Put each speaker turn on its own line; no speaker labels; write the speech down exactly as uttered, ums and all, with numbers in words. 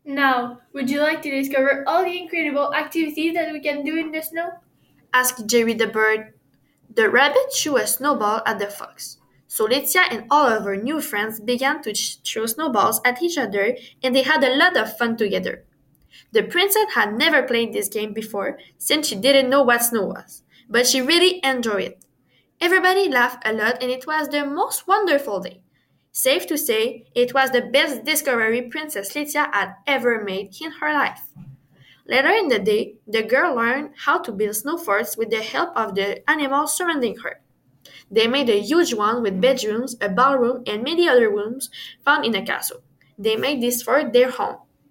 Now, would you like to discover all the incredible activities that we can do in the snow?
Asked Jerry the bird. The rabbit threw a snowball at the fox. So Lettia and all of her new friends began to ch- throw snowballs at each other, and they had a lot of fun together. The princess had never played this game before since she didn't know what snow was, but she really enjoyed it. Everybody laughed a lot, and it was the most wonderful day. Safe to say, it was the best discovery Princess Lettia had ever made in her life. Later in the day, the girl learned how to build snow forts with the help of the animals surrounding her. They made a huge one with bedrooms, a ballroom, and many other rooms found in a castle. They made this fort their home.